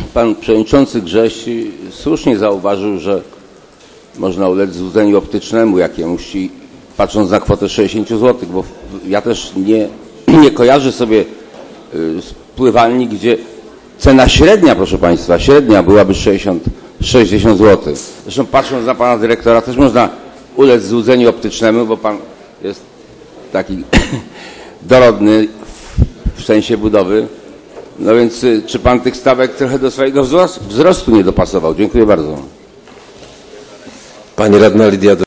Pan przewodniczący Grześ słusznie zauważył, że można ulec złudzeniu optycznemu jakiemuś, patrząc na kwotę 60 zł, bo ja też nie kojarzę sobie pływalni, gdzie cena średnia, proszę Państwa, średnia byłaby 60 zł. Zresztą patrząc na Pana dyrektora też można ulec złudzeniu optycznemu, bo Pan jest taki dorodny w sensie budowy. No więc czy Pan tych stawek trochę do swojego wzrostu nie dopasował? Dziękuję bardzo. Pani radna Lidia